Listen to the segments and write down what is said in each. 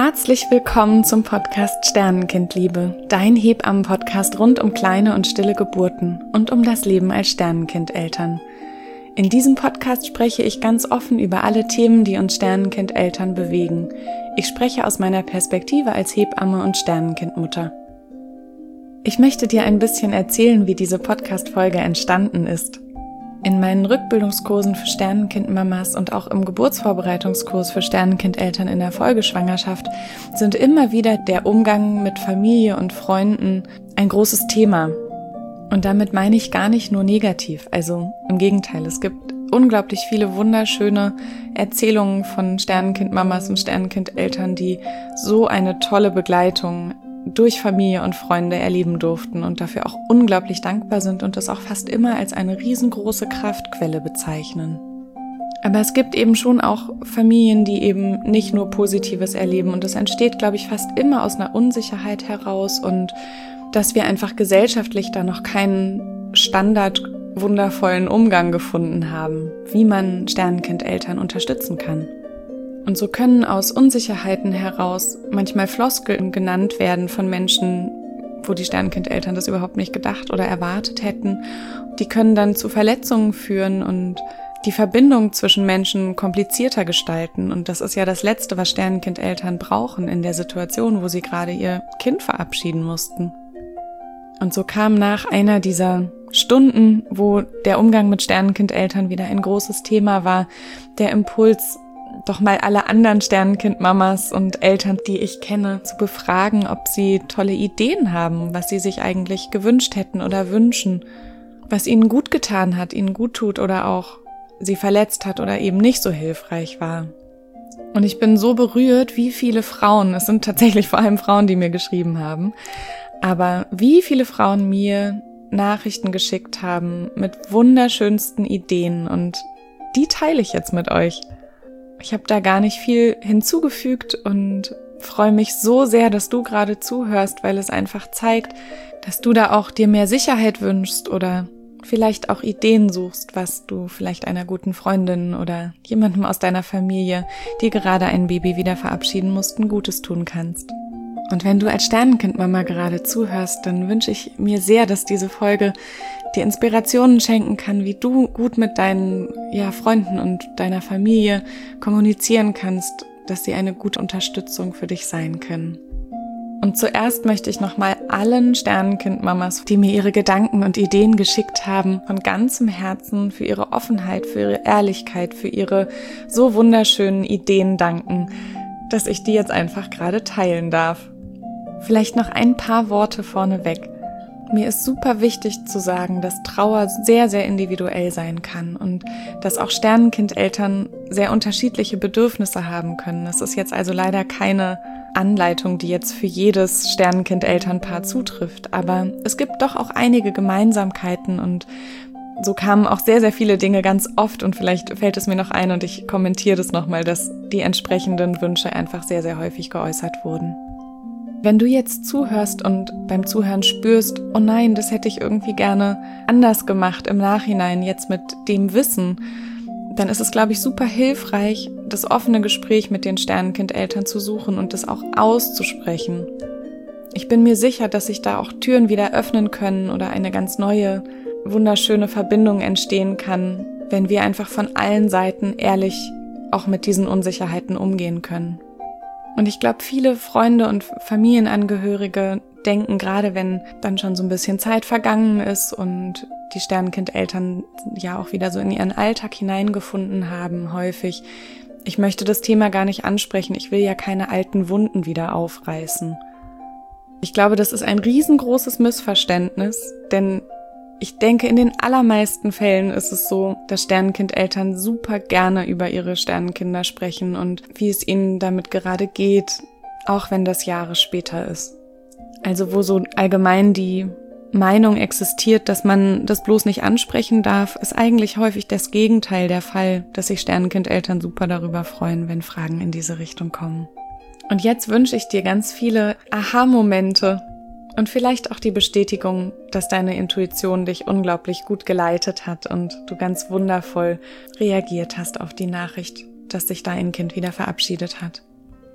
Herzlich willkommen zum Podcast Sternenkindliebe, dein Hebammen-Podcast rund um kleine und stille Geburten und um das Leben als Sternenkindeltern. In diesem Podcast spreche ich ganz offen über alle Themen, die uns Sternenkindeltern bewegen. Ich spreche aus meiner Perspektive als Hebamme und Sternenkindmutter. Ich möchte dir ein bisschen erzählen, wie diese Podcast-Folge entstanden ist. In meinen Rückbildungskursen für Sternenkindmamas und auch im Geburtsvorbereitungskurs für Sternenkindeltern in der Folgeschwangerschaft sind immer wieder der Umgang mit Familie und Freunden ein großes Thema. Und damit meine ich gar nicht nur negativ, also im Gegenteil, es gibt unglaublich viele wunderschöne Erzählungen von Sternenkindmamas und Sternenkindeltern, die so eine tolle Begleitung durch Familie und Freunde erleben durften und dafür auch unglaublich dankbar sind und es auch fast immer als eine riesengroße Kraftquelle bezeichnen. Aber es gibt eben schon auch Familien, die eben nicht nur Positives erleben und es entsteht, glaube ich, fast immer aus einer Unsicherheit heraus und dass wir einfach gesellschaftlich da noch keinen standardwundervollen Umgang gefunden haben, wie man Sternenkindeltern unterstützen kann. Und so können aus Unsicherheiten heraus manchmal Floskeln genannt werden von Menschen, wo die Sternenkindeltern das überhaupt nicht gedacht oder erwartet hätten. Die können dann zu Verletzungen führen und die Verbindung zwischen Menschen komplizierter gestalten. Und das ist ja das Letzte, was Sternenkindeltern brauchen in der Situation, wo sie gerade ihr Kind verabschieden mussten. Und so kam nach einer dieser Stunden, wo der Umgang mit Sternenkindeltern wieder ein großes Thema war, der Impuls, doch mal alle anderen Sternenkindmamas und Eltern, die ich kenne, zu befragen, ob sie tolle Ideen haben, was sie sich eigentlich gewünscht hätten oder wünschen, was ihnen gut getan hat, ihnen gut tut oder auch sie verletzt hat oder eben nicht so hilfreich war. Und ich bin so berührt, wie viele Frauen, es sind tatsächlich vor allem Frauen, die mir geschrieben haben, aber wie viele Frauen mir Nachrichten geschickt haben mit wunderschönsten Ideen und die teile ich jetzt mit euch. Ich habe da gar nicht viel hinzugefügt und freue mich so sehr, dass du gerade zuhörst, weil es einfach zeigt, dass du da auch dir mehr Sicherheit wünschst oder vielleicht auch Ideen suchst, was du vielleicht einer guten Freundin oder jemandem aus deiner Familie, die gerade ein Baby wieder verabschieden mussten, Gutes tun kannst. Und wenn du als Sternenkindmama gerade zuhörst, dann wünsche ich mir sehr, dass diese Folge dir Inspirationen schenken kann, wie du gut mit deinen Freunden und deiner Familie kommunizieren kannst, dass sie eine gute Unterstützung für dich sein können. Und zuerst möchte ich nochmal allen Sternenkindmamas, die mir ihre Gedanken und Ideen geschickt haben, von ganzem Herzen für ihre Offenheit, für ihre Ehrlichkeit, für ihre so wunderschönen Ideen danken, dass ich die jetzt einfach gerade teilen darf. Vielleicht noch ein paar Worte vorneweg. Mir ist super wichtig zu sagen, dass Trauer sehr, sehr individuell sein kann und dass auch Sternenkindeltern sehr unterschiedliche Bedürfnisse haben können. Es ist jetzt also leider keine Anleitung, die jetzt für jedes Sternenkindelternpaar zutrifft, aber es gibt doch auch einige Gemeinsamkeiten und so kamen auch sehr, sehr viele Dinge ganz oft und vielleicht fällt es mir noch ein und ich kommentiere das nochmal, dass die entsprechenden Wünsche einfach sehr, sehr häufig geäußert wurden. Wenn du jetzt zuhörst und beim Zuhören spürst, oh nein, das hätte ich irgendwie gerne anders gemacht im Nachhinein, jetzt mit dem Wissen, dann ist es, glaube ich, super hilfreich, das offene Gespräch mit den Sternenkindeltern zu suchen und das auch auszusprechen. Ich bin mir sicher, dass sich da auch Türen wieder öffnen können oder eine ganz neue, wunderschöne Verbindung entstehen kann, wenn wir einfach von allen Seiten ehrlich auch mit diesen Unsicherheiten umgehen können. Und ich glaube, viele Freunde und Familienangehörige denken, gerade wenn dann schon so ein bisschen Zeit vergangen ist und die Sternenkindeltern ja auch wieder so in ihren Alltag hineingefunden haben, häufig, ich möchte das Thema gar nicht ansprechen, ich will ja keine alten Wunden wieder aufreißen. Ich glaube, das ist ein riesengroßes Missverständnis, denn ich denke, in den allermeisten Fällen ist es so, dass Sternenkindeltern super gerne über ihre Sternenkinder sprechen und wie es ihnen damit gerade geht, auch wenn das Jahre später ist. Also wo so allgemein die Meinung existiert, dass man das bloß nicht ansprechen darf, ist eigentlich häufig das Gegenteil der Fall, dass sich Sternenkindeltern super darüber freuen, wenn Fragen in diese Richtung kommen. Und jetzt wünsche ich dir ganz viele Aha-Momente, und vielleicht auch die Bestätigung, dass deine Intuition dich unglaublich gut geleitet hat und du ganz wundervoll reagiert hast auf die Nachricht, dass sich dein Kind wieder verabschiedet hat.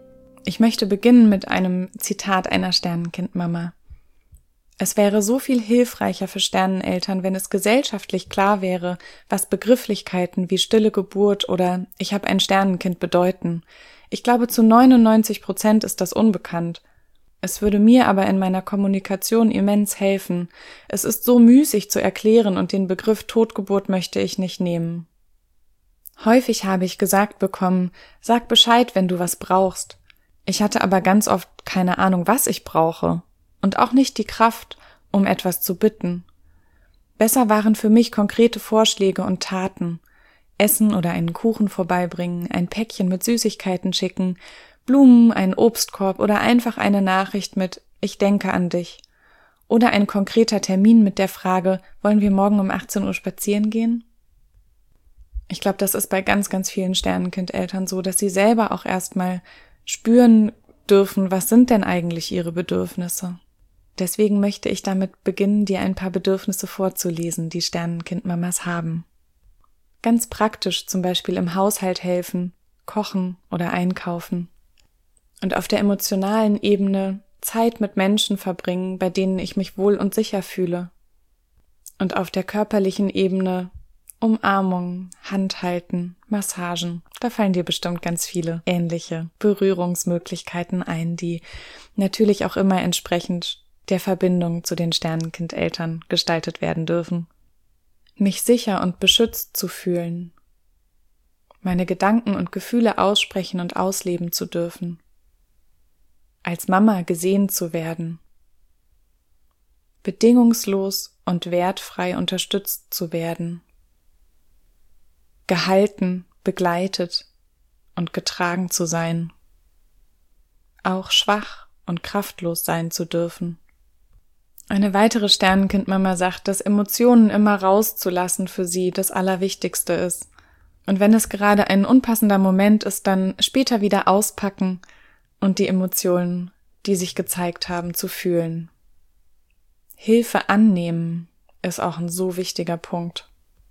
Ich möchte beginnen mit einem Zitat einer Sternenkindmama. Es wäre so viel hilfreicher für Sterneneltern, wenn es gesellschaftlich klar wäre, was Begrifflichkeiten wie stille Geburt oder ich habe ein Sternenkind bedeuten. Ich glaube, zu 99% ist das unbekannt. Es würde mir aber in meiner Kommunikation immens helfen. Es ist so müßig zu erklären und den Begriff Totgeburt möchte ich nicht nehmen. Häufig habe ich gesagt bekommen, sag Bescheid, wenn du was brauchst. Ich hatte aber ganz oft keine Ahnung, was ich brauche und auch nicht die Kraft, um etwas zu bitten. Besser waren für mich konkrete Vorschläge und Taten. Essen oder einen Kuchen vorbeibringen, ein Päckchen mit Süßigkeiten schicken, Blumen, einen Obstkorb oder einfach eine Nachricht mit Ich denke an dich. Oder ein konkreter Termin mit der Frage, wollen wir morgen um 18 Uhr spazieren gehen? Ich glaube, das ist bei ganz, ganz vielen Sternenkindeltern so, dass sie selber auch erstmal spüren dürfen, was sind denn eigentlich ihre Bedürfnisse. Deswegen möchte ich damit beginnen, dir ein paar Bedürfnisse vorzulesen, die Sternenkindmamas haben. Ganz praktisch, zum Beispiel im Haushalt helfen, kochen oder einkaufen. Und auf der emotionalen Ebene Zeit mit Menschen verbringen, bei denen ich mich wohl und sicher fühle. Und auf der körperlichen Ebene Umarmungen, Handhalten, Massagen. Da fallen dir bestimmt ganz viele ähnliche Berührungsmöglichkeiten ein, die natürlich auch immer entsprechend der Verbindung zu den Sternenkindeltern gestaltet werden dürfen. Mich sicher und beschützt zu fühlen, meine Gedanken und Gefühle aussprechen und ausleben zu dürfen, als Mama gesehen zu werden, bedingungslos und wertfrei unterstützt zu werden, gehalten, begleitet und getragen zu sein, auch schwach und kraftlos sein zu dürfen. Eine weitere Sternenkindmama sagt, dass Emotionen immer rauszulassen für sie das Allerwichtigste ist. Und wenn es gerade ein unpassender Moment ist, dann später wieder auspacken und die Emotionen, die sich gezeigt haben, zu fühlen. Hilfe annehmen ist auch ein so wichtiger Punkt.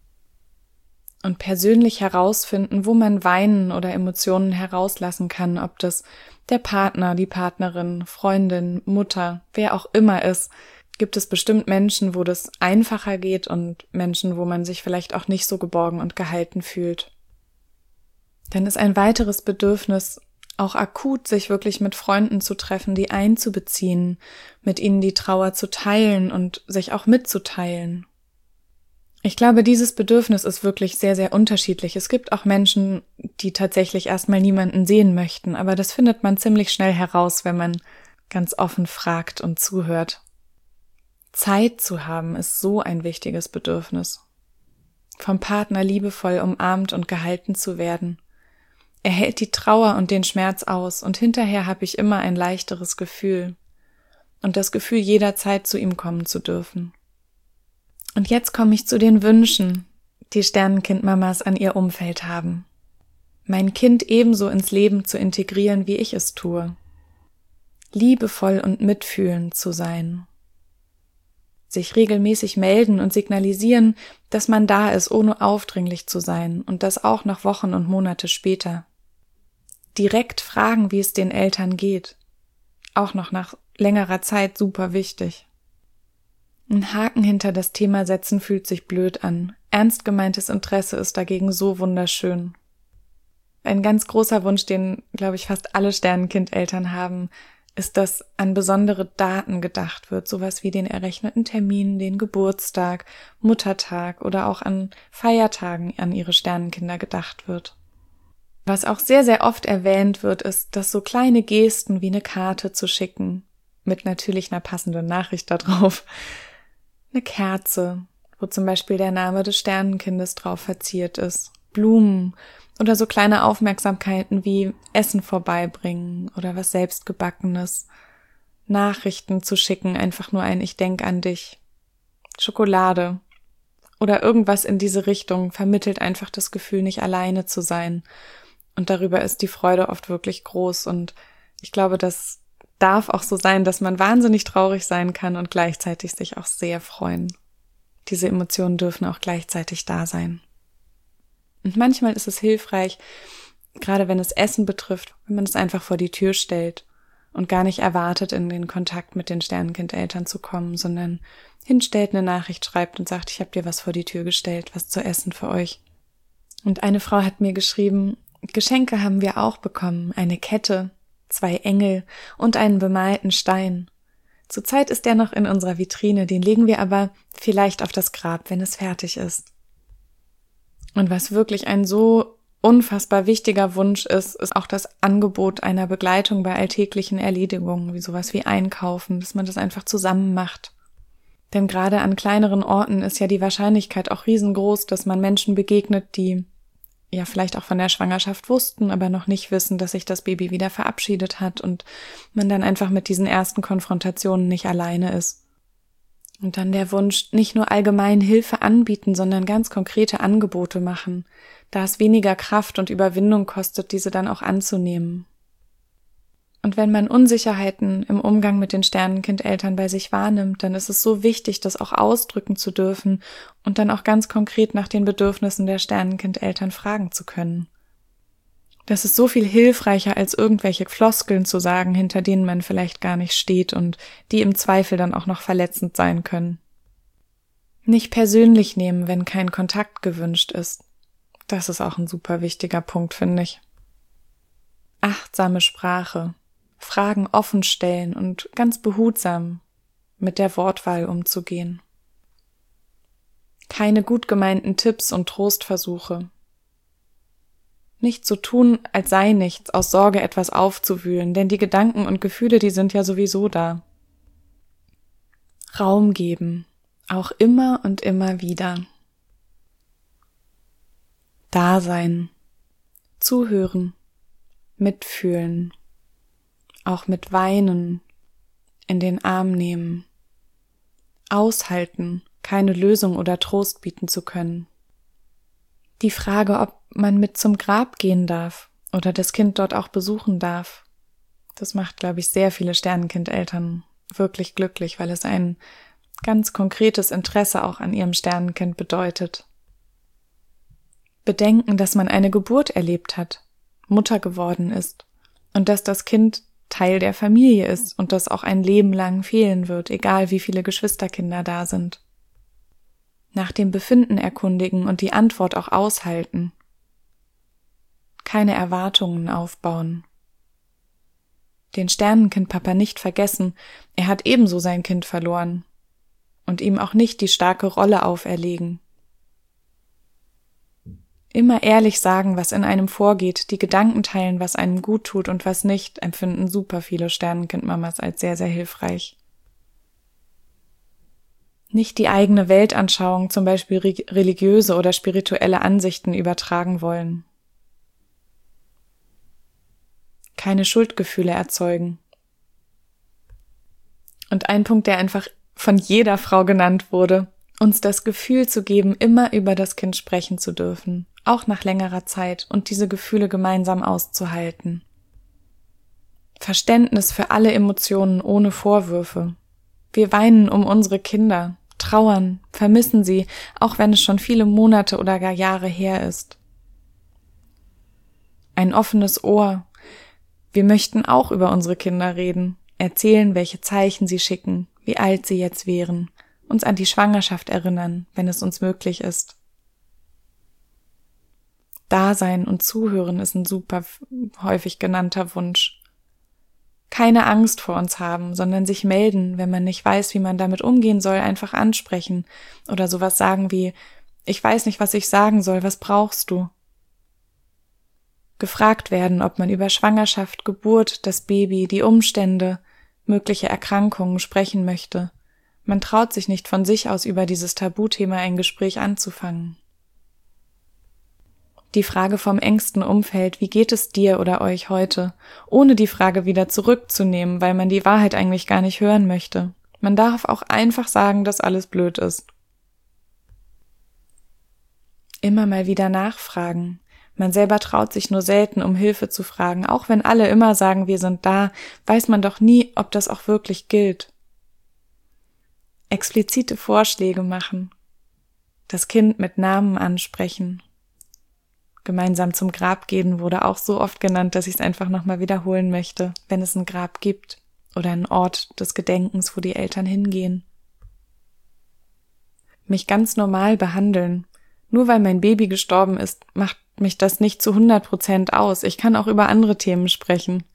Und persönlich herausfinden, wo man weinen oder Emotionen herauslassen kann, ob das der Partner, die Partnerin, Freundin, Mutter, wer auch immer ist, gibt es bestimmt Menschen, wo das einfacher geht und Menschen, wo man sich vielleicht auch nicht so geborgen und gehalten fühlt. Dann ist ein weiteres Bedürfnis, auch akut sich wirklich mit Freunden zu treffen, die einzubeziehen, mit ihnen die Trauer zu teilen und sich auch mitzuteilen. Ich glaube, dieses Bedürfnis ist wirklich sehr, sehr unterschiedlich. Es gibt auch Menschen, die tatsächlich erstmal niemanden sehen möchten, aber das findet man ziemlich schnell heraus, wenn man ganz offen fragt und zuhört. Zeit zu haben ist so ein wichtiges Bedürfnis. Vom Partner liebevoll umarmt und gehalten zu werden. Er hält die Trauer und den Schmerz aus und hinterher habe ich immer ein leichteres Gefühl und das Gefühl, jederzeit zu ihm kommen zu dürfen. Und jetzt komme ich zu den Wünschen, die Sternenkindmamas an ihr Umfeld haben. Mein Kind ebenso ins Leben zu integrieren, wie ich es tue. Liebevoll und mitfühlend zu sein. Sich regelmäßig melden und signalisieren, dass man da ist, ohne aufdringlich zu sein und das auch noch Wochen und Monate später. Direkt fragen, wie es den Eltern geht. Auch noch nach längerer Zeit super wichtig. Ein Haken hinter das Thema setzen fühlt sich blöd an. Ernst gemeintes Interesse ist dagegen so wunderschön. Ein ganz großer Wunsch, den, glaube ich, fast alle Sternenkindeltern haben, ist, dass an besondere Daten gedacht wird, sowas wie den errechneten Termin, den Geburtstag, Muttertag oder auch an Feiertagen an ihre Sternenkinder gedacht wird. Was auch sehr, sehr oft erwähnt wird, ist, dass so kleine Gesten wie eine Karte zu schicken, mit natürlich einer passenden Nachricht da drauf, eine Kerze, wo zum Beispiel der Name des Sternenkindes drauf verziert ist, Blumen oder so kleine Aufmerksamkeiten wie Essen vorbeibringen oder was Selbstgebackenes, Nachrichten zu schicken, einfach nur ein Ich denk an dich, Schokolade oder irgendwas in diese Richtung vermittelt einfach das Gefühl, nicht alleine zu sein. Und darüber ist die Freude oft wirklich groß und ich glaube, das darf auch so sein, dass man wahnsinnig traurig sein kann und gleichzeitig sich auch sehr freuen. Diese Emotionen dürfen auch gleichzeitig da sein. Und manchmal ist es hilfreich, gerade wenn es Essen betrifft, wenn man es einfach vor die Tür stellt und gar nicht erwartet, in den Kontakt mit den Sternenkindeltern zu kommen, sondern hinstellt, eine Nachricht schreibt und sagt, ich habe dir was vor die Tür gestellt, was zu essen für euch. Und eine Frau hat mir geschrieben, Geschenke haben wir auch bekommen, eine Kette, 2 Engel und einen bemalten Stein. Zurzeit ist der noch in unserer Vitrine, den legen wir aber vielleicht auf das Grab, wenn es fertig ist. Und was wirklich ein so unfassbar wichtiger Wunsch ist, ist auch das Angebot einer Begleitung bei alltäglichen Erledigungen, wie sowas wie Einkaufen, dass man das einfach zusammen macht. Denn gerade an kleineren Orten ist ja die Wahrscheinlichkeit auch riesengroß, dass man Menschen begegnet, die ja vielleicht auch von der Schwangerschaft wussten, aber noch nicht wissen, dass sich das Baby wieder verabschiedet hat und man dann einfach mit diesen ersten Konfrontationen nicht alleine ist. Und dann der Wunsch, nicht nur allgemein Hilfe anbieten, sondern ganz konkrete Angebote machen, da es weniger Kraft und Überwindung kostet, diese dann auch anzunehmen. Und wenn man Unsicherheiten im Umgang mit den Sternenkindeltern bei sich wahrnimmt, dann ist es so wichtig, das auch ausdrücken zu dürfen und dann auch ganz konkret nach den Bedürfnissen der Sternenkindeltern fragen zu können. Das ist so viel hilfreicher, als irgendwelche Floskeln zu sagen, hinter denen man vielleicht gar nicht steht und die im Zweifel dann auch noch verletzend sein können. Nicht persönlich nehmen, wenn kein Kontakt gewünscht ist. Das ist auch ein super wichtiger Punkt, finde ich. Achtsame Sprache, Fragen offen stellen und ganz behutsam mit der Wortwahl umzugehen. Keine gut gemeinten Tipps und Trostversuche. Nicht zu tun, als sei nichts, aus Sorge etwas aufzuwühlen, denn die Gedanken und Gefühle, die sind ja sowieso da. Raum geben, auch immer und immer wieder. Da sein, zuhören, mitfühlen, auch mit Weinen, in den Arm nehmen, aushalten, keine Lösung oder Trost bieten zu können. Die Frage, ob man mit zum Grab gehen darf oder das Kind dort auch besuchen darf, das macht, glaube ich, sehr viele Sternenkindeltern wirklich glücklich, weil es ein ganz konkretes Interesse auch an ihrem Sternenkind bedeutet. Bedenken, dass man eine Geburt erlebt hat, Mutter geworden ist und dass das Kind Teil der Familie ist und das auch ein Leben lang fehlen wird, egal wie viele Geschwisterkinder da sind. Nach dem Befinden erkundigen und die Antwort auch aushalten. Keine Erwartungen aufbauen. Den Sternenkindpapa nicht vergessen, er hat ebenso sein Kind verloren. Und ihm auch nicht die starke Rolle auferlegen. Immer ehrlich sagen, was in einem vorgeht, die Gedanken teilen, was einem gut tut und was nicht, empfinden super viele Sternenkindmamas als sehr, sehr hilfreich. Nicht die eigene Weltanschauung, zum Beispiel religiöse oder spirituelle Ansichten übertragen wollen. Keine Schuldgefühle erzeugen. Und ein Punkt, der einfach von jeder Frau genannt wurde, uns das Gefühl zu geben, immer über das Kind sprechen zu dürfen, auch nach längerer Zeit und diese Gefühle gemeinsam auszuhalten. Verständnis für alle Emotionen ohne Vorwürfe. Wir weinen um unsere Kinder, trauern, vermissen sie, auch wenn es schon viele Monate oder gar Jahre her ist. Ein offenes Ohr. Wir möchten auch über unsere Kinder reden, erzählen, welche Zeichen sie schicken, wie alt sie jetzt wären, uns an die Schwangerschaft erinnern, wenn es uns möglich ist. Dasein und Zuhören ist ein super häufig genannter Wunsch. Keine Angst vor uns haben, sondern sich melden, wenn man nicht weiß, wie man damit umgehen soll, einfach ansprechen oder sowas sagen wie, ich weiß nicht, was ich sagen soll, was brauchst du? Gefragt werden, ob man über Schwangerschaft, Geburt, das Baby, die Umstände, mögliche Erkrankungen sprechen möchte. Man traut sich nicht von sich aus über dieses Tabuthema ein Gespräch anzufangen. Die Frage vom engsten Umfeld, wie geht es dir oder euch heute, ohne die Frage wieder zurückzunehmen, weil man die Wahrheit eigentlich gar nicht hören möchte. Man darf auch einfach sagen, dass alles blöd ist. Immer mal wieder nachfragen. Man selber traut sich nur selten, um Hilfe zu fragen. Auch wenn alle immer sagen, wir sind da, weiß man doch nie, ob das auch wirklich gilt. Explizite Vorschläge machen. Das Kind mit Namen ansprechen. Gemeinsam zum Grab gehen wurde auch so oft genannt, dass ich es einfach nochmal wiederholen möchte, wenn es ein Grab gibt oder einen Ort des Gedenkens, wo die Eltern hingehen. Mich ganz normal behandeln. Nur weil mein Baby gestorben ist, macht mich das nicht zu 100% aus. Ich kann auch über andere Themen sprechen.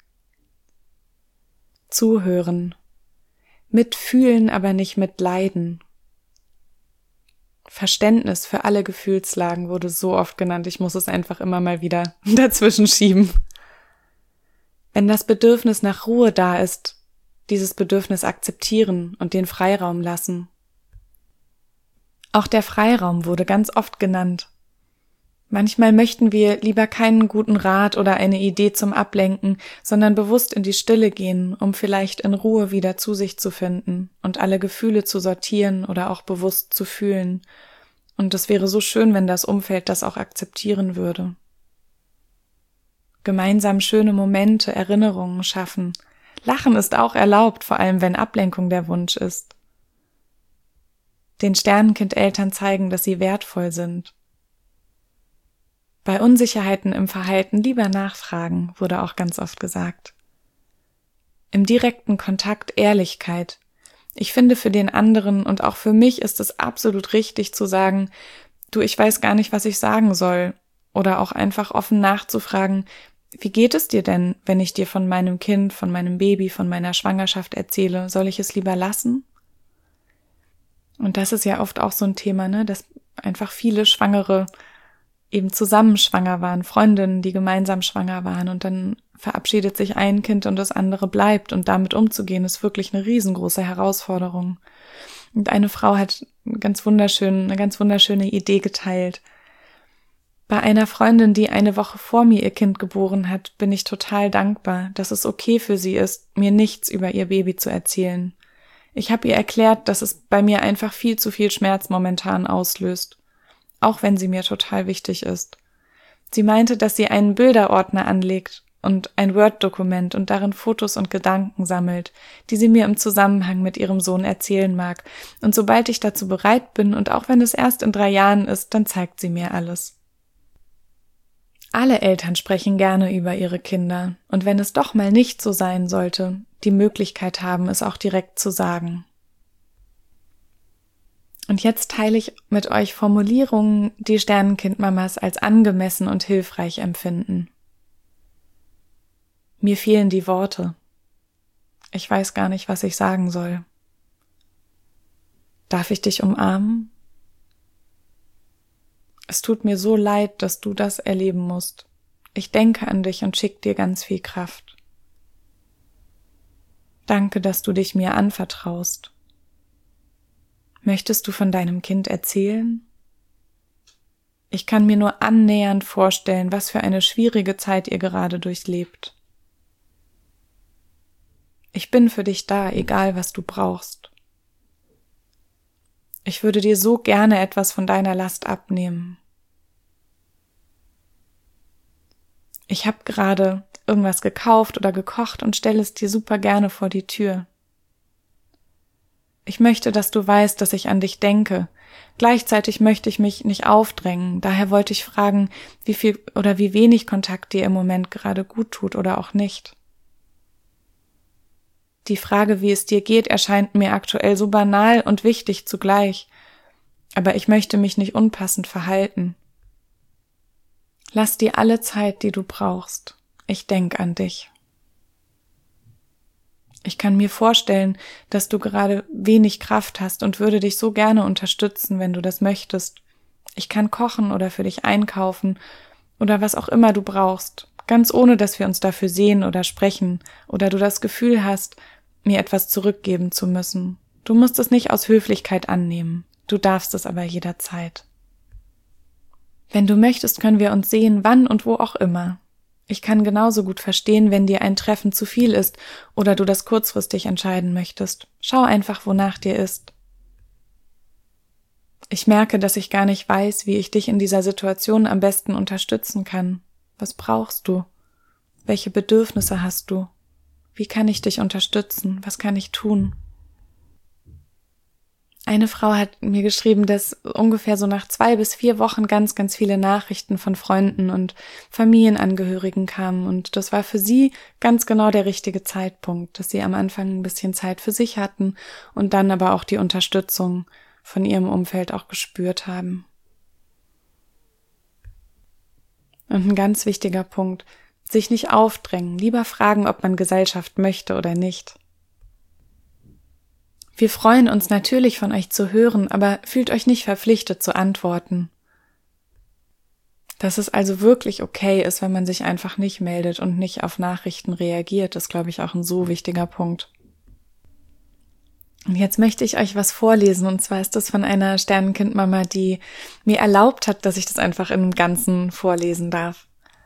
Zuhören. Mitfühlen, aber nicht mitleiden. Verständnis für alle Gefühlslagen wurde so oft genannt, ich muss es einfach immer mal wieder dazwischen schieben. Wenn das Bedürfnis nach Ruhe da ist, dieses Bedürfnis akzeptieren und den Freiraum lassen. Auch der Freiraum wurde ganz oft genannt. Manchmal möchten wir lieber keinen guten Rat oder eine Idee zum Ablenken, sondern bewusst in die Stille gehen, um vielleicht in Ruhe wieder zu sich zu finden und alle Gefühle zu sortieren oder auch bewusst zu fühlen. Und es wäre so schön, wenn das Umfeld das auch akzeptieren würde. Gemeinsam schöne Momente, Erinnerungen schaffen. Lachen ist auch erlaubt, vor allem wenn Ablenkung der Wunsch ist. Den Sternenkind-Eltern zeigen, dass sie wertvoll sind. Bei Unsicherheiten im Verhalten lieber nachfragen, wurde auch ganz oft gesagt. Im direkten Kontakt Ehrlichkeit. Ich finde, für den anderen und auch für mich ist es absolut richtig zu sagen, du, ich weiß gar nicht, was ich sagen soll. Oder auch einfach offen nachzufragen, wie geht es dir denn, wenn ich dir von meinem Kind, von meinem Baby, von meiner Schwangerschaft erzähle? Soll ich es lieber lassen? Und das ist ja oft auch so ein Thema, ne, dass einfach viele Schwangere eben zusammen schwanger waren, Freundinnen, die gemeinsam schwanger waren und dann verabschiedet sich ein Kind und das andere bleibt und damit umzugehen, ist wirklich eine riesengroße Herausforderung. Und eine Frau hat eine ganz wunderschöne Idee geteilt. Bei einer Freundin, die eine Woche vor mir ihr Kind geboren hat, bin ich total dankbar, dass es okay für sie ist, mir nichts über ihr Baby zu erzählen. Ich habe ihr erklärt, dass es bei mir einfach viel zu viel Schmerz momentan auslöst, auch wenn sie mir total wichtig ist. Sie meinte, dass sie einen Bilderordner anlegt und ein Word-Dokument und darin Fotos und Gedanken sammelt, die sie mir im Zusammenhang mit ihrem Sohn erzählen mag. Und sobald ich dazu bereit bin und auch wenn es erst in 3 Jahren ist, dann zeigt sie mir alles. Alle Eltern sprechen gerne über ihre Kinder und wenn es doch mal nicht so sein sollte, die Möglichkeit haben, es auch direkt zu sagen. Und jetzt teile ich mit euch Formulierungen, die Sternenkind-Mamas als angemessen und hilfreich empfinden. Mir fehlen die Worte. Ich weiß gar nicht, was ich sagen soll. Darf ich dich umarmen? Es tut mir so leid, dass du das erleben musst. Ich denke an dich und schicke dir ganz viel Kraft. Danke, dass du dich mir anvertraust. Möchtest du von deinem Kind erzählen? Ich kann mir nur annähernd vorstellen, was für eine schwierige Zeit ihr gerade durchlebt. Ich bin für dich da, egal was du brauchst. Ich würde dir so gerne etwas von deiner Last abnehmen. Ich habe gerade irgendwas gekauft oder gekocht und stelle es dir super gerne vor die Tür. Ich möchte, dass du weißt, dass ich an dich denke. Gleichzeitig möchte ich mich nicht aufdrängen. Daher wollte ich fragen, wie viel oder wie wenig Kontakt dir im Moment gerade gut tut oder auch nicht. Die Frage, wie es dir geht, erscheint mir aktuell so banal und wichtig zugleich. Aber ich möchte mich nicht unpassend verhalten. Lass dir alle Zeit, die du brauchst. Ich denk an dich. Ich kann mir vorstellen, dass du gerade wenig Kraft hast und würde dich so gerne unterstützen, wenn du das möchtest. Ich kann kochen oder für dich einkaufen oder was auch immer du brauchst, ganz ohne, dass wir uns dafür sehen oder sprechen oder du das Gefühl hast, mir etwas zurückgeben zu müssen. Du musst es nicht aus Höflichkeit annehmen, du darfst es aber jederzeit. Wenn du möchtest, können wir uns sehen, wann und wo auch immer. Ich kann genauso gut verstehen, wenn dir ein Treffen zu viel ist oder du das kurzfristig entscheiden möchtest. Schau einfach, wonach dir ist. Ich merke, dass ich gar nicht weiß, wie ich dich in dieser Situation am besten unterstützen kann. Was brauchst du? Welche Bedürfnisse hast du? Wie kann ich dich unterstützen? Was kann ich tun? Eine Frau hat mir geschrieben, dass ungefähr so nach 2 bis 4 Wochen ganz, ganz viele Nachrichten von Freunden und Familienangehörigen kamen. Und das war für sie ganz genau der richtige Zeitpunkt, dass sie am Anfang ein bisschen Zeit für sich hatten und dann aber auch die Unterstützung von ihrem Umfeld auch gespürt haben. Und ein ganz wichtiger Punkt, sich nicht aufdrängen, lieber fragen, ob man Gesellschaft möchte oder nicht. Wir freuen uns natürlich, von euch zu hören, aber fühlt euch nicht verpflichtet zu antworten. Dass es also wirklich okay ist, wenn man sich einfach nicht meldet und nicht auf Nachrichten reagiert, ist, glaube ich, auch ein so wichtiger Punkt. Und jetzt möchte ich euch was vorlesen, und zwar ist das von einer Sternenkindmama, die mir erlaubt hat, dass ich das einfach im Ganzen vorlesen darf.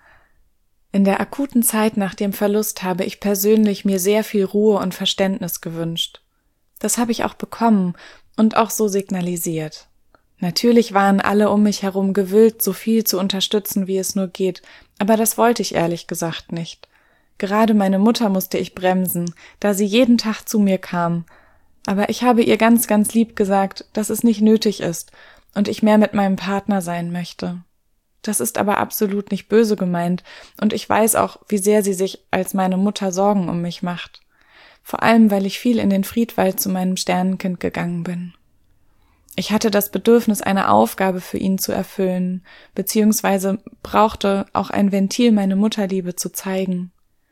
In der akuten Zeit nach dem Verlust habe ich persönlich mir sehr viel Ruhe und Verständnis gewünscht. Das habe ich auch bekommen und auch so signalisiert. Natürlich waren alle um mich herum gewillt, so viel zu unterstützen, wie es nur geht, aber das wollte ich ehrlich gesagt nicht. Gerade meine Mutter musste ich bremsen, da sie jeden Tag zu mir kam. Aber ich habe ihr ganz, ganz lieb gesagt, dass es nicht nötig ist und ich mehr mit meinem Partner sein möchte. Das ist aber absolut nicht böse gemeint und ich weiß auch, wie sehr sie sich als meine Mutter Sorgen um mich macht. Vor allem, weil ich viel in den Friedwald zu meinem Sternenkind gegangen bin. Ich hatte das Bedürfnis, eine Aufgabe für ihn zu erfüllen, beziehungsweise brauchte auch ein Ventil, meine Mutterliebe zu zeigen.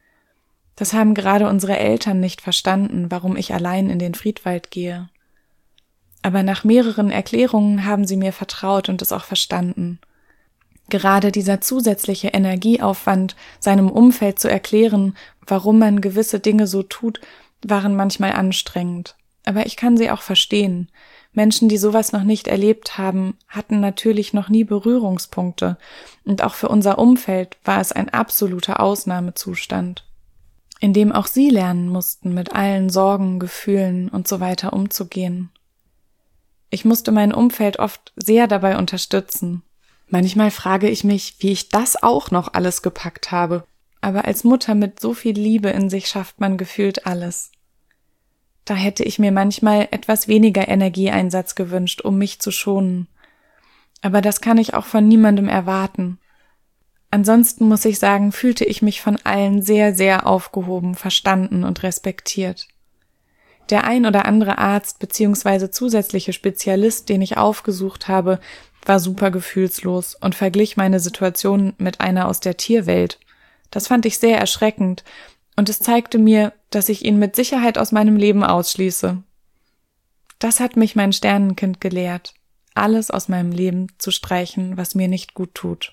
Das haben gerade unsere Eltern nicht verstanden, warum ich allein in den Friedwald gehe. Aber nach mehreren Erklärungen haben sie mir vertraut und es auch verstanden. Gerade dieser zusätzliche Energieaufwand, seinem Umfeld zu erklären, warum man gewisse Dinge so tut, waren manchmal anstrengend. Aber ich kann sie auch verstehen. Menschen, die sowas noch nicht erlebt haben, hatten natürlich noch nie Berührungspunkte. Und auch für unser Umfeld war es ein absoluter Ausnahmezustand, in dem auch sie lernen mussten, mit allen Sorgen, Gefühlen und so weiter umzugehen. Ich musste mein Umfeld oft sehr dabei unterstützen. Manchmal frage ich mich, wie ich das auch noch alles gepackt habe. Aber als Mutter mit so viel Liebe in sich schafft man gefühlt alles. Da hätte ich mir manchmal etwas weniger Energieeinsatz gewünscht, um mich zu schonen. Aber das kann ich auch von niemandem erwarten. Ansonsten muss ich sagen, fühlte ich mich von allen sehr, sehr aufgehoben, verstanden und respektiert. Der ein oder andere Arzt bzw. zusätzliche Spezialist, den ich aufgesucht habe, war super gefühlslos und verglich meine Situation mit einer aus der Tierwelt. Das fand ich sehr erschreckend und es zeigte mir, dass ich ihn mit Sicherheit aus meinem Leben ausschließe. Das hat mich mein Sternenkind gelehrt, alles aus meinem Leben zu streichen, was mir nicht gut tut.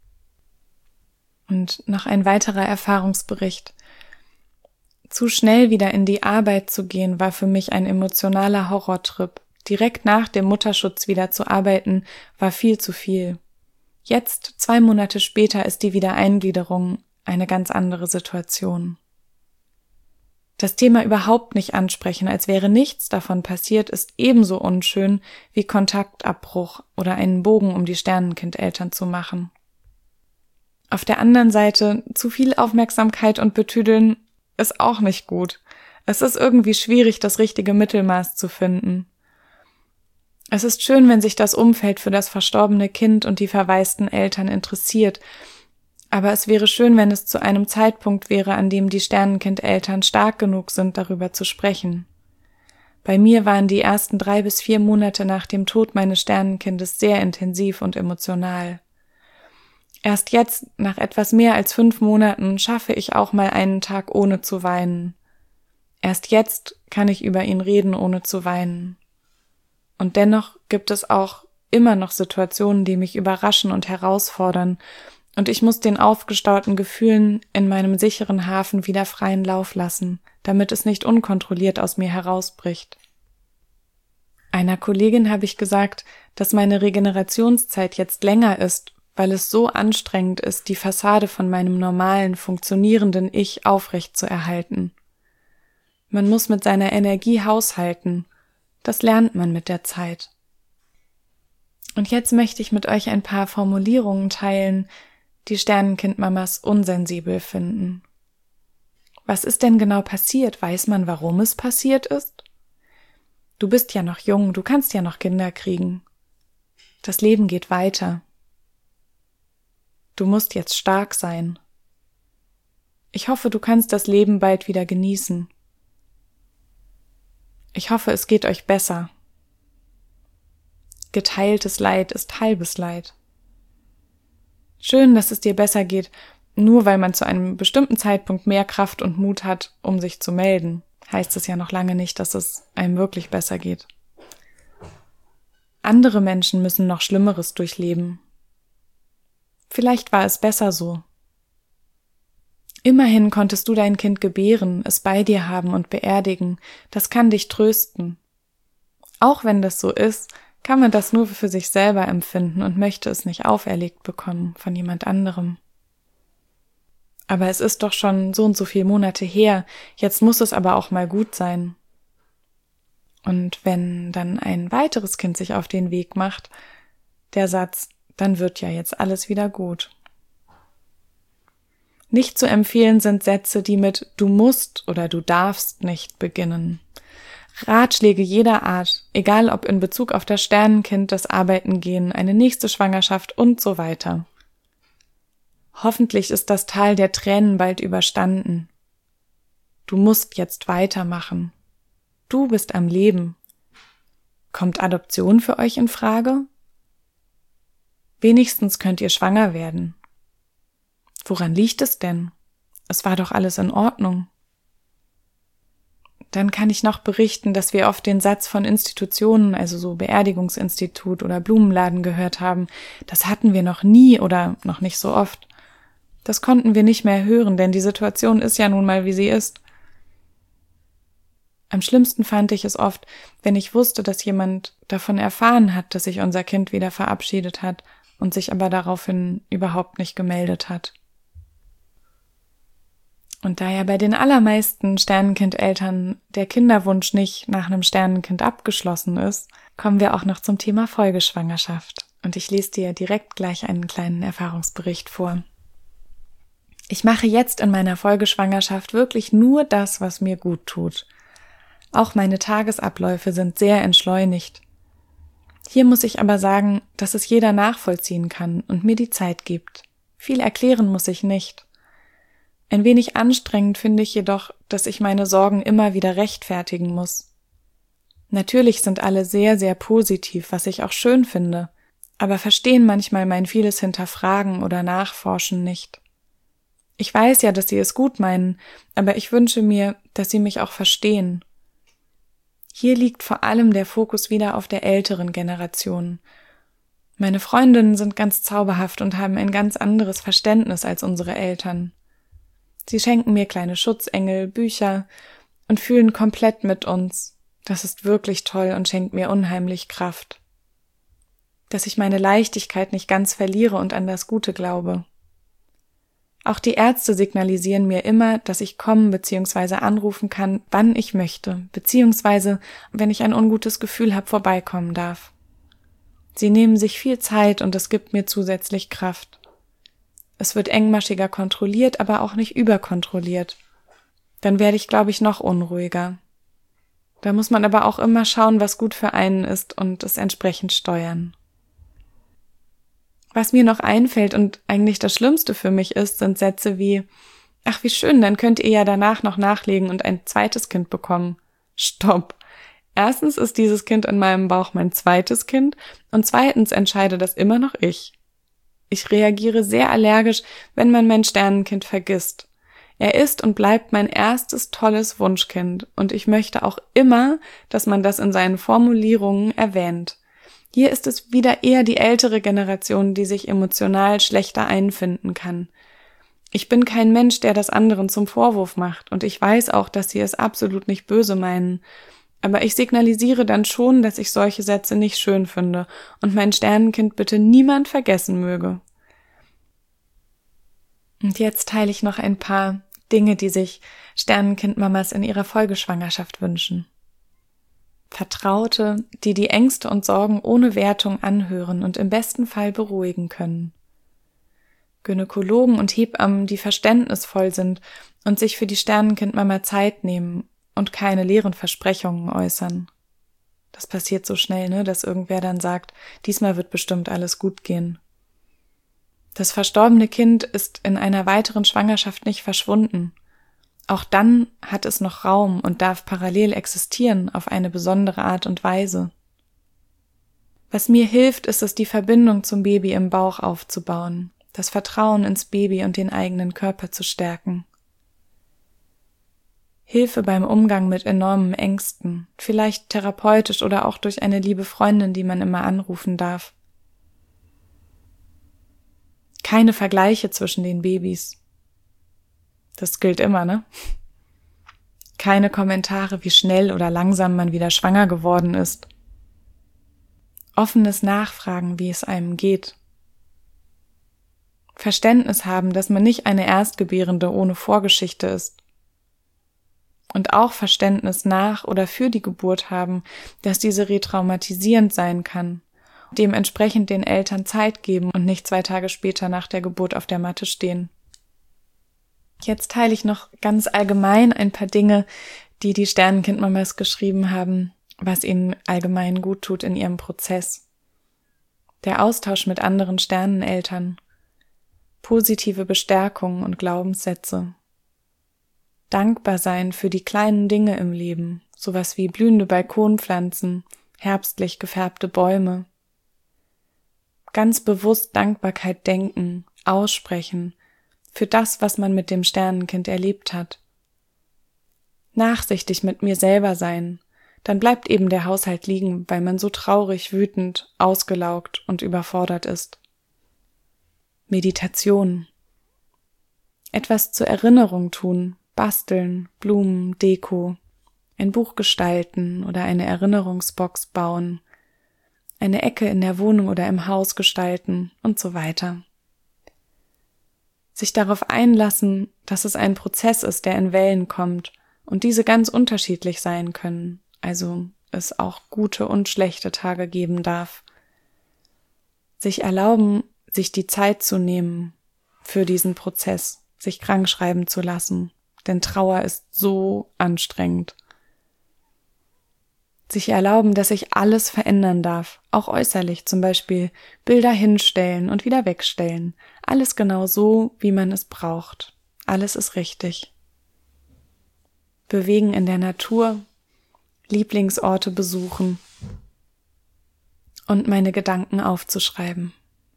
Und noch ein weiterer Erfahrungsbericht. Zu schnell wieder in die Arbeit zu gehen, war für mich ein emotionaler Horrortrip. Direkt nach dem Mutterschutz wieder zu arbeiten, war viel zu viel. Jetzt, 2 Monate später, ist die Wiedereingliederung eine ganz andere Situation. Das Thema überhaupt nicht ansprechen, als wäre nichts davon passiert, ist ebenso unschön wie Kontaktabbruch oder einen Bogen um die Sternenkindeltern zu machen. Auf der anderen Seite, zu viel Aufmerksamkeit und Betüdeln ist auch nicht gut. Es ist irgendwie schwierig, das richtige Mittelmaß zu finden. Es ist schön, wenn sich das Umfeld für das verstorbene Kind und die verwaisten Eltern interessiert, aber es wäre schön, wenn es zu einem Zeitpunkt wäre, an dem die Sternenkindeltern stark genug sind, darüber zu sprechen. Bei mir waren die ersten 3 bis 4 Monate nach dem Tod meines Sternenkindes sehr intensiv und emotional. Erst jetzt, nach etwas mehr als 5 Monaten, schaffe ich auch mal einen Tag ohne zu weinen. Erst jetzt kann ich über ihn reden, ohne zu weinen. Und dennoch gibt es auch immer noch Situationen, die mich überraschen und herausfordern, und ich muss den aufgestauten Gefühlen in meinem sicheren Hafen wieder freien Lauf lassen, damit es nicht unkontrolliert aus mir herausbricht. Einer Kollegin habe ich gesagt, dass meine Regenerationszeit jetzt länger ist, weil es so anstrengend ist, die Fassade von meinem normalen, funktionierenden Ich aufrecht zu erhalten. Man muss mit seiner Energie haushalten. Das lernt man mit der Zeit. Und jetzt möchte ich mit euch ein paar Formulierungen teilen, die Sternenkindmamas unsensibel finden. Was ist denn genau passiert? Weiß man, warum es passiert ist? Du bist ja noch jung, du kannst ja noch Kinder kriegen. Das Leben geht weiter. Du musst jetzt stark sein. Ich hoffe, du kannst das Leben bald wieder genießen. Ich hoffe, es geht euch besser. Geteiltes Leid ist halbes Leid. Schön, dass es dir besser geht, nur weil man zu einem bestimmten Zeitpunkt mehr Kraft und Mut hat, um sich zu melden, heißt es ja noch lange nicht, dass es einem wirklich besser geht. Andere Menschen müssen noch Schlimmeres durchleben. Vielleicht war es besser so. Immerhin konntest du dein Kind gebären, es bei dir haben und beerdigen. Das kann dich trösten. Auch wenn das so ist, kann man das nur für sich selber empfinden und möchte es nicht auferlegt bekommen von jemand anderem. Aber es ist doch schon so und so viele Monate her, jetzt muss es aber auch mal gut sein. Und wenn dann ein weiteres Kind sich auf den Weg macht, der Satz, dann wird ja jetzt alles wieder gut. Nicht zu empfehlen sind Sätze, die mit du musst oder du darfst nicht beginnen. Ratschläge jeder Art, egal ob in Bezug auf das Sternenkind, das Arbeiten gehen, eine nächste Schwangerschaft und so weiter. Hoffentlich ist das Tal der Tränen bald überstanden. Du musst jetzt weitermachen. Du bist am Leben. Kommt Adoption für euch in Frage? Wenigstens könnt ihr schwanger werden. Woran liegt es denn? Es war doch alles in Ordnung. Dann kann ich noch berichten, dass wir oft den Satz von Institutionen, also so Beerdigungsinstitut oder Blumenladen gehört haben, das hatten wir noch nie oder noch nicht so oft. Das konnten wir nicht mehr hören, denn die Situation ist ja nun mal, wie sie ist. Am schlimmsten fand ich es oft, wenn ich wusste, dass jemand davon erfahren hat, dass sich unser Kind wieder verabschiedet hat und sich aber daraufhin überhaupt nicht gemeldet hat. Und da ja bei den allermeisten Sternenkind-Eltern der Kinderwunsch nicht nach einem Sternenkind abgeschlossen ist, kommen wir auch noch zum Thema Folgeschwangerschaft. Und ich lese dir direkt gleich einen kleinen Erfahrungsbericht vor. Ich mache jetzt in meiner Folgeschwangerschaft wirklich nur das, was mir gut tut. Auch meine Tagesabläufe sind sehr entschleunigt. Hier muss ich aber sagen, dass es jeder nachvollziehen kann und mir die Zeit gibt. Viel erklären muss ich nicht. Ein wenig anstrengend finde ich jedoch, dass ich meine Sorgen immer wieder rechtfertigen muss. Natürlich sind alle sehr, sehr positiv, was ich auch schön finde, aber verstehen manchmal mein vieles Hinterfragen oder Nachforschen nicht. Ich weiß ja, dass sie es gut meinen, aber ich wünsche mir, dass sie mich auch verstehen. Hier liegt vor allem der Fokus wieder auf der älteren Generation. Meine Freundinnen sind ganz zauberhaft und haben ein ganz anderes Verständnis als unsere Eltern. Sie schenken mir kleine Schutzengel, Bücher und fühlen komplett mit uns. Das ist wirklich toll und schenkt mir unheimlich Kraft. Dass ich meine Leichtigkeit nicht ganz verliere und an das Gute glaube. Auch die Ärzte signalisieren mir immer, dass ich kommen bzw. anrufen kann, wann ich möchte, beziehungsweise wenn ich ein ungutes Gefühl habe, vorbeikommen darf. Sie nehmen sich viel Zeit und es gibt mir zusätzlich Kraft. Es wird engmaschiger kontrolliert, aber auch nicht überkontrolliert. Dann werde ich, glaube ich, noch unruhiger. Da muss man aber auch immer schauen, was gut für einen ist und es entsprechend steuern. Was mir noch einfällt und eigentlich das Schlimmste für mich ist, sind Sätze wie, ach wie schön, dann könnt ihr ja danach noch nachlegen und ein zweites Kind bekommen. Stopp! Erstens ist dieses Kind in meinem Bauch mein zweites Kind und zweitens entscheide das immer noch ich. Ich reagiere sehr allergisch, wenn man mein Sternenkind vergisst. Er ist und bleibt mein erstes tolles Wunschkind und ich möchte auch immer, dass man das in seinen Formulierungen erwähnt. Hier ist es wieder eher die ältere Generation, die sich emotional schlechter einfinden kann. Ich bin kein Mensch, der das anderen zum Vorwurf macht und ich weiß auch, dass sie es absolut nicht böse meinen. Aber ich signalisiere dann schon, dass ich solche Sätze nicht schön finde und mein Sternenkind bitte niemand vergessen möge. Und jetzt teile ich noch ein paar Dinge, die sich Sternenkind-Mamas in ihrer Folgeschwangerschaft wünschen. Vertraute, die die Ängste und Sorgen ohne Wertung anhören und im besten Fall beruhigen können. Gynäkologen und Hebammen, die verständnisvoll sind und sich für die Sternenkind-Mama Zeit nehmen und keine leeren Versprechungen äußern. Das passiert so schnell, ne, dass irgendwer dann sagt, diesmal wird bestimmt alles gut gehen. Das verstorbene Kind ist in einer weiteren Schwangerschaft nicht verschwunden. Auch dann hat es noch Raum und darf parallel existieren auf eine besondere Art und Weise. Was mir hilft, ist es, die Verbindung zum Baby im Bauch aufzubauen, das Vertrauen ins Baby und den eigenen Körper zu stärken. Hilfe beim Umgang mit enormen Ängsten, vielleicht therapeutisch oder auch durch eine liebe Freundin, die man immer anrufen darf. Keine Vergleiche zwischen den Babys. Das gilt immer, ne? Keine Kommentare, wie schnell oder langsam man wieder schwanger geworden ist. Offenes Nachfragen, wie es einem geht. Verständnis haben, dass man nicht eine Erstgebärende ohne Vorgeschichte ist. Und auch Verständnis nach oder für die Geburt haben, dass diese retraumatisierend sein kann. Dementsprechend den Eltern Zeit geben und nicht 2 Tage später nach der Geburt auf der Matte stehen. Jetzt teile ich noch ganz allgemein ein paar Dinge, die die Sternenkind-Mamas geschrieben haben, was ihnen allgemein gut tut in ihrem Prozess. Der Austausch mit anderen Sterneneltern, positive Bestärkung und Glaubenssätze, dankbar sein für die kleinen Dinge im Leben, sowas wie blühende Balkonpflanzen, herbstlich gefärbte Bäume. Ganz bewusst Dankbarkeit denken, aussprechen, für das, was man mit dem Sternenkind erlebt hat. Nachsichtig mit mir selber sein, dann bleibt eben der Haushalt liegen, weil man so traurig, wütend, ausgelaugt und überfordert ist. Meditation. Etwas zur Erinnerung tun, basteln, Blumen, Deko, ein Buch gestalten oder eine Erinnerungsbox bauen, eine Ecke in der Wohnung oder im Haus gestalten und so weiter. Sich darauf einlassen, dass es ein Prozess ist, der in Wellen kommt und diese ganz unterschiedlich sein können, also es auch gute und schlechte Tage geben darf. Sich erlauben, sich die Zeit zu nehmen für diesen Prozess, sich krank schreiben zu lassen, denn Trauer ist so anstrengend. Sich erlauben, dass sich alles verändern darf, auch äußerlich, zum Beispiel Bilder hinstellen und wieder wegstellen. Alles genau so, wie man es braucht. Alles ist richtig. Bewegen in der Natur, Lieblingsorte besuchen und meine Gedanken aufzuschreiben.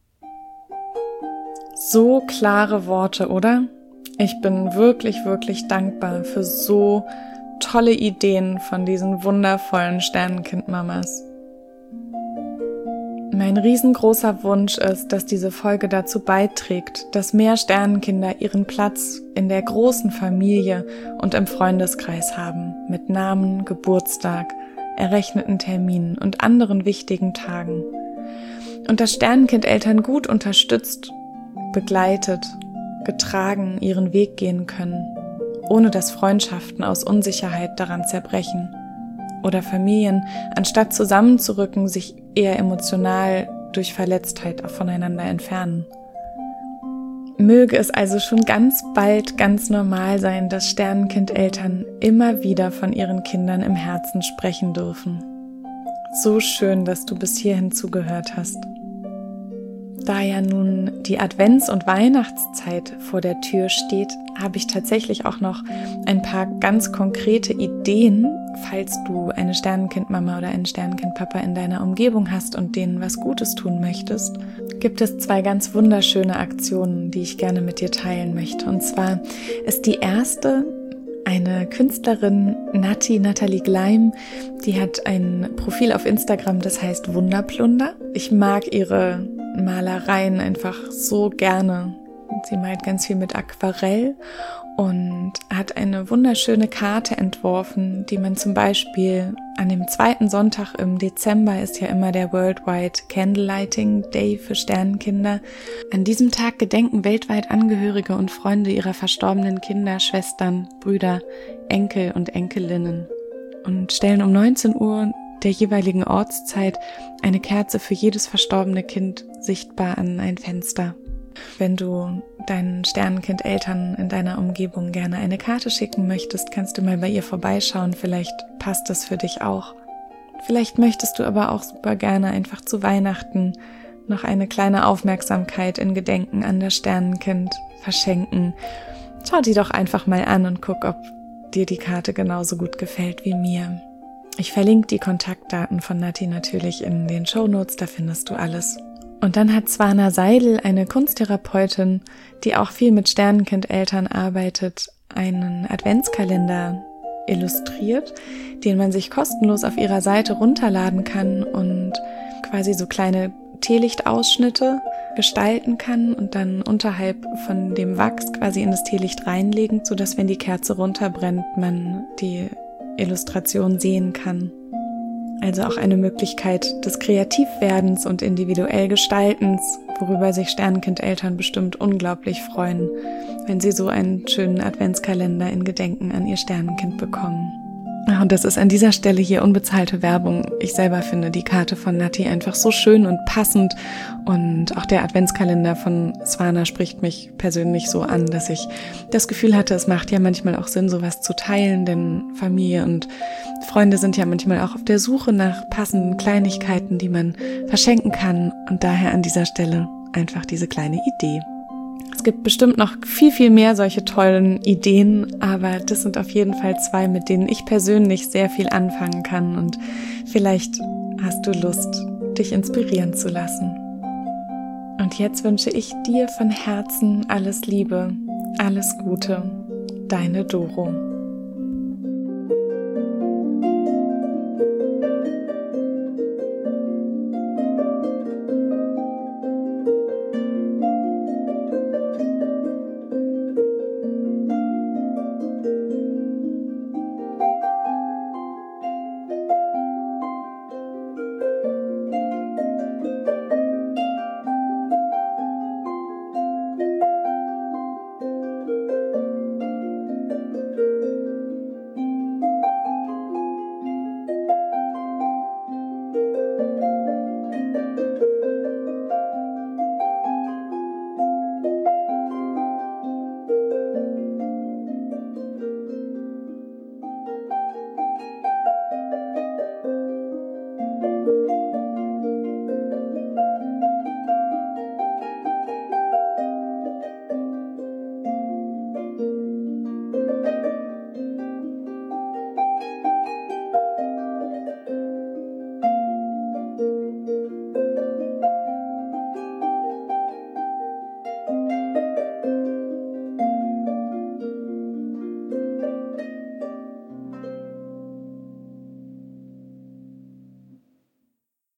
So klare Worte, oder? Ich bin wirklich, wirklich dankbar für so tolle Ideen von diesen wundervollen Sternenkind-Mamas. Mein riesengroßer Wunsch ist, dass diese Folge dazu beiträgt, dass mehr Sternenkinder ihren Platz in der großen Familie und im Freundeskreis haben, mit Namen, Geburtstag, errechneten Terminen und anderen wichtigen Tagen. Und dass Sternenkind-Eltern gut unterstützt, begleitet, getragen ihren Weg gehen können, ohne dass Freundschaften aus Unsicherheit daran zerbrechen oder Familien, anstatt zusammenzurücken, sich eher emotional durch Verletztheit voneinander entfernen. Möge es also schon ganz bald ganz normal sein, dass Sternenkind-Eltern immer wieder von ihren Kindern im Herzen sprechen dürfen. So schön, dass du bis hierhin zugehört hast. Da ja nun die Advents- und Weihnachtszeit vor der Tür steht, habe ich tatsächlich auch noch ein paar ganz konkrete Ideen, falls du eine Sternenkind-Mama oder einen Sternenkind-Papa in deiner Umgebung hast und denen was Gutes tun möchtest, gibt es 2 ganz wunderschöne Aktionen, die ich gerne mit dir teilen möchte. Und zwar ist die erste eine Künstlerin, Nathalie Gleim, die hat ein Profil auf Instagram, das heißt Wunderplunder. Ich mag ihre Malereien einfach so gerne. Sie malt ganz viel mit Aquarell und hat eine wunderschöne Karte entworfen, die man zum Beispiel an dem 2. Sonntag im Dezember ist ja immer der Worldwide Candlelighting Day für Sternenkinder. An diesem Tag gedenken weltweit Angehörige und Freunde ihrer verstorbenen Kinder, Schwestern, Brüder, Enkel und Enkelinnen und stellen um 19 Uhr der jeweiligen Ortszeit eine Kerze für jedes verstorbene Kind sichtbar an ein Fenster. Wenn du deinen Sternenkind-Eltern in deiner Umgebung gerne eine Karte schicken möchtest, kannst du mal bei ihr vorbeischauen. Vielleicht passt das für dich auch. Vielleicht möchtest du aber auch super gerne einfach zu Weihnachten noch eine kleine Aufmerksamkeit in Gedenken an das Sternenkind verschenken. Schau die doch einfach mal an und guck, ob dir die Karte genauso gut gefällt wie mir. Ich verlinke die Kontaktdaten von Nati natürlich in den Shownotes, da findest du alles. Und dann hat Swana Seidel, eine Kunsttherapeutin, die auch viel mit Sternenkind-Eltern arbeitet, einen Adventskalender illustriert, den man sich kostenlos auf ihrer Seite runterladen kann und quasi so kleine Teelichtausschnitte gestalten kann und dann unterhalb von dem Wachs quasi in das Teelicht reinlegen, sodass, wenn die Kerze runterbrennt, man die Illustration sehen kann. Also auch eine Möglichkeit des Kreativwerdens und individuell Gestaltens, worüber sich Sternenkind-Eltern bestimmt unglaublich freuen, wenn sie so einen schönen Adventskalender in Gedenken an ihr Sternenkind bekommen. Und das ist an dieser Stelle hier unbezahlte Werbung. Ich selber finde die Karte von Nati einfach so schön und passend, und auch der Adventskalender von Swana spricht mich persönlich so an, dass ich das Gefühl hatte, es macht ja manchmal auch Sinn, sowas zu teilen, denn Familie und Freunde sind ja manchmal auch auf der Suche nach passenden Kleinigkeiten, die man verschenken kann, und daher an dieser Stelle einfach diese kleine Idee. Es gibt bestimmt noch viel, viel mehr solche tollen Ideen, aber das sind auf jeden Fall 2, mit denen ich persönlich sehr viel anfangen kann, und vielleicht hast du Lust, dich inspirieren zu lassen. Und jetzt wünsche ich dir von Herzen alles Liebe, alles Gute, deine Doro.